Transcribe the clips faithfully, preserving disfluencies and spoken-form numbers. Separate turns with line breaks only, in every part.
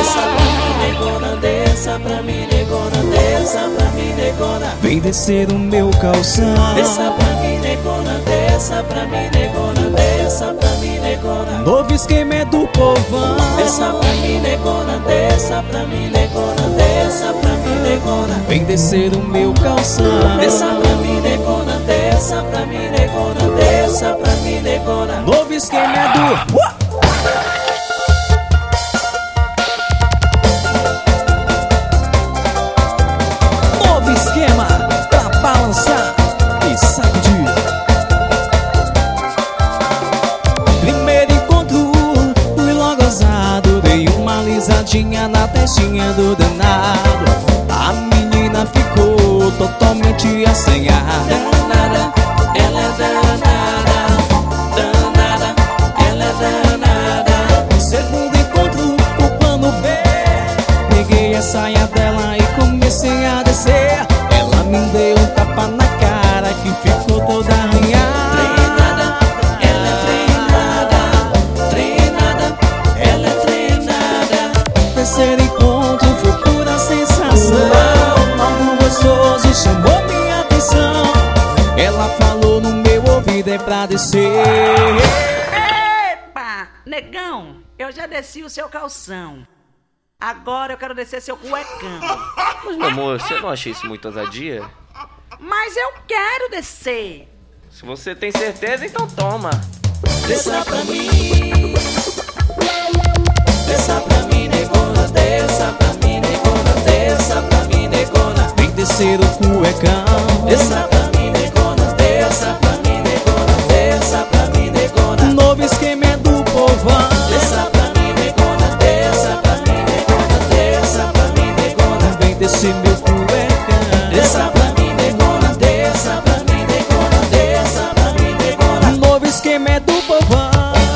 Desça pra mim, negona, desça pra mim, negona, desça pra mim, negona.
Vem descer o meu calção.
Desça pra mim, negona, desça pra mim, negona, desça pra mim, negona.
Novo esquema é do povão.
Desça pra mim, negona, desça pra mim, negona, desça pra mim, negona.
Vem descer o meu calção.
Desça pra mim, negona, desça pra mim, negona, desça pra mim, negona.
Novo esquema é do uh! Novo esquema pra balançar e sacudir. Primeiro encontro, fui logo ousado. Dei uma alisadinha na testinha do danado. A menina ficou totalmente assanhada.
Danada, ela é danada, danada, ela é danada.
Segundo encontro, o plano B. Peguei a saia dela e comecei a descer. Ela me deu um tapa na cara que ficou toda arranhada.
Treinada, ela é treinada, treinada, ela é treinada.
Terceiro encontro foi pura sensação. Algo gostoso chamou minha atenção. Ela falou no meu ouvido, é pra descer.
Epa, negão, eu já desci o seu calção. Agora eu quero descer seu cuecão.
Mas, meu amor, você não acha isso muito ousadia?
Mas eu quero descer.
Se você tem certeza, então toma.
Desça pra mim, desça pra mim, negona, desça pra mim, negona, desça pra mim, negona.
Vem descer o cuecão.
Desça pra mim, negona, desça pra mim, negona, desça pra mim, negona.
Novo esquema é do povão.
Desça pra mim, negona, desça pra mim, negona, desça pra mim, negona.
Vem descer meu cuecão.
Desça pra mim, negona, desça pra mim, negona, desça pra mim, negona.
Novo esquema é do povão.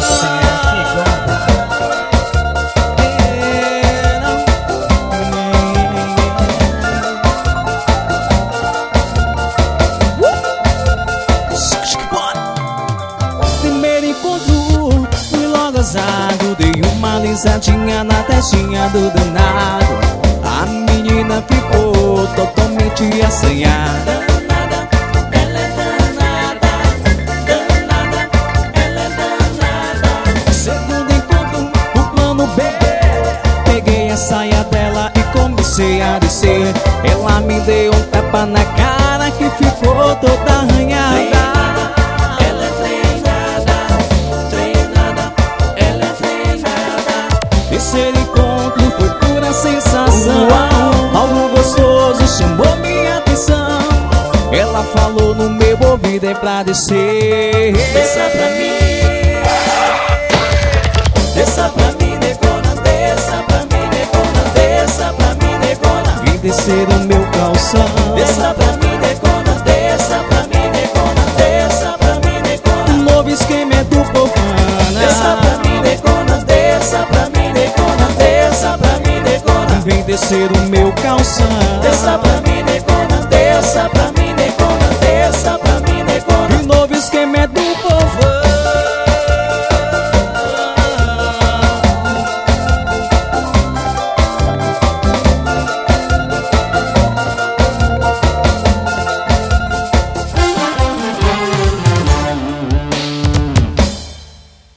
Primeiro encontro, fui logo ousado. Dei uma alisadinha na testinha do danado. A menina ficou totalmente assanhada.
Danada, ela é danada, danada, ela é danada.
Segundo encontro, o plano B. Peguei a saia dela e comecei a descer. Ela me deu um tapa na cara que ficou toda arranhada.
Ela é treinada, treinada, ela é treinada.
Terceiro encontro foi pura sensação. Algo gostoso chamou minha atenção. Ela falou no meu ouvido, é pra descer.
Desça pra mim, desça pra mim, negona, desça pra mim, negona, desça pra mim, negona.
Vem descer o meu calção.
Desça pra mim, negona, desça pra mim, negona, desça pra mim, negona.
Novo esquema é do povana.
Desça pra mim, negona, desça pra mim, negona, desça pra mim, negona.
Vem descer o meu calção.
Desça pra mim, negona, desça pra mim, negona.